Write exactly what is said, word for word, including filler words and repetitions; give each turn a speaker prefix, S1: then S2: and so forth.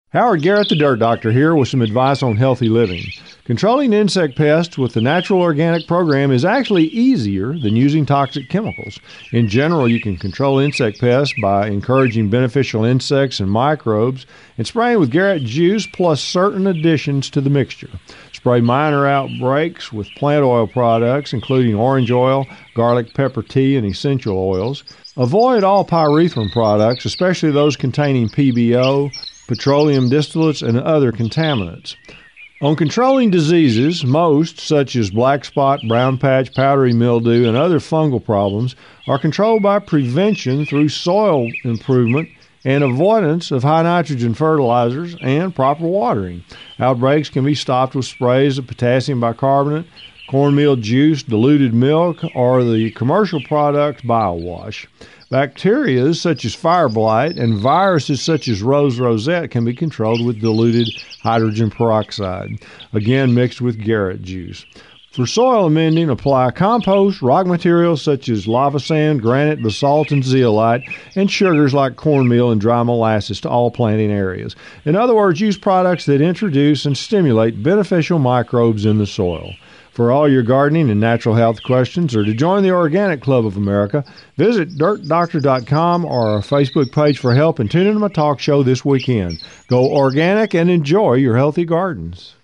S1: Howard Garrett, the Dirt Doctor, here with some advice on healthy living. Controlling insect pests with the Natural Organic program is actually easier than using toxic chemicals. In general, you can control insect pests by encouraging beneficial insects and microbes and spraying with Garrett Juice plus certain additions to the mixture. Spray minor outbreaks with plant oil products, including orange oil, garlic pepper tea, and essential oils. Avoid all pyrethrum products, especially those containing P B O, petroleum distillates, and other contaminants. On controlling diseases, most, such as black spot, brown patch, powdery mildew, and other fungal problems, are controlled by prevention through soil improvement and avoidance of high nitrogen fertilizers and proper watering. Outbreaks can be stopped with sprays of potassium bicarbonate, cornmeal juice, diluted milk, or the commercial product BioWash. Bacteria such as fire blight and viruses such as rose rosette can be controlled with diluted hydrogen peroxide, again mixed with Garrett Juice. For soil amending, apply compost, rock materials such as lava sand, granite, basalt, and zeolite, and sugars like cornmeal and dry molasses to all planting areas. In other words, use products that introduce and stimulate beneficial microbes in the soil. For all your gardening and natural health questions or to join the Organic Club of America, visit dirt doctor dot com or our Facebook page for help and tune into my talk show this weekend. Go organic and enjoy your healthy gardens.